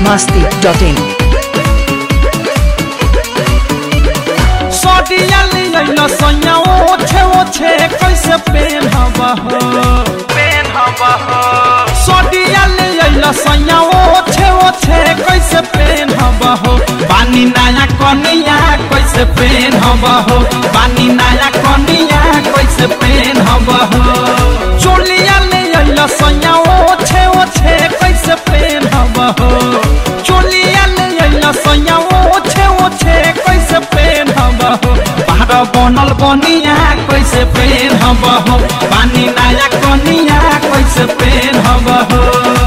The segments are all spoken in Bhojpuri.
biharmasti.in सडिया लिया सैया ओछे कैसे पेनहबा हो सडिया लिया सैया ओछे कैसे पेनहबा हो पानी नया कनिया कैसे पेनहबा हो पानी नया कनिया कैसे पेनहबा हो चोलिया लिया सैया ओछे कैसे पेनहबा हो चोलिया लिया सैया ओछे कैसे पेनहबा हो बाहर बनल बनिया कैसे पेनहबा हो पानी नया कनिया कैसे पेनहबा हो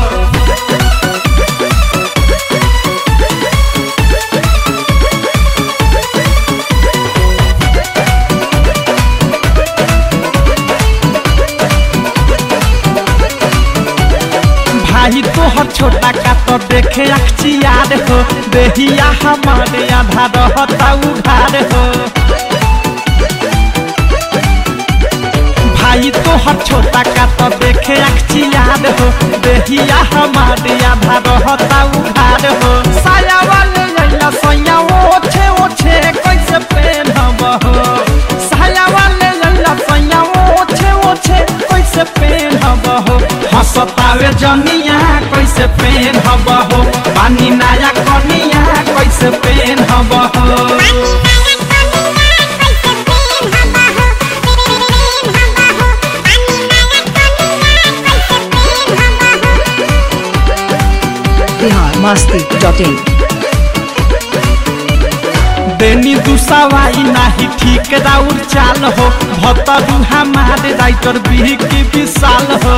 भाई तोहर छोटा का तो देखे अखचियार हो देहिया हमारे आधा रहता उघार हो भाई तोहर छोटा का तो देखे अखचियार हो देहिया हमारे आधा रहता उघार हो साया वाले लैला सैया ओछे कैसे पेनहबा हो साया वाले लैला सैया ओछे कैसे पेनहबा हो हसतावे जनिया कैसे पेनहबा हो पानी नया कनिया कैसे पेनहबा हो biharmasti.in देनी दुसवाई नाही ठीक राउर चाल हो भतरू हमारे राइटर भी की विशाल हो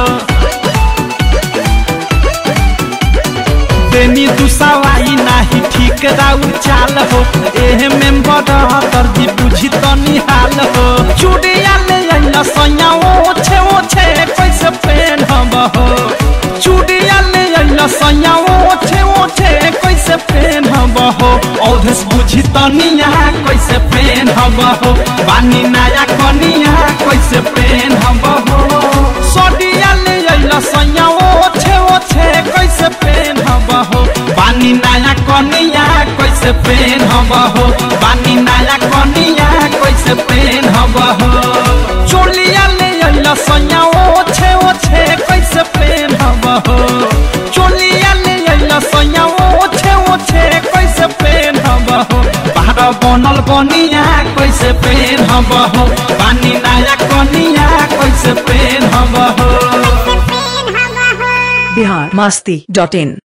देनी दुसवाई नाही ठीक राउर चाल हो एह मेंबर दर्जी बुझी तो निहाल हो चूड़िया ले आइला सैया ओछे कैसे पेनहबा हो चूड़िया ले आइला सैया ओछे कैसे पेनहबा हो औधेस बुझी तनिया कैसे पेनहबा हो बानी नया कनिया कैसे पेनहबा हो सडिया ले आइला सैया ओछे कैसे पेनहबा हो बानी नया कनिया कैसे पेनहबा हो बानी नया कनिया कैसे पेनहबा हो चोलिया ले आइला सैया ओछे कैसे पेनहबा हो चोलिया ले आइला सैया ओछे कैसे पेनहबा हो बाहर बनल बनिया कैसे पेनहबा हो पानी नया कनिया कैसे पेनहबा हो biharmasti.in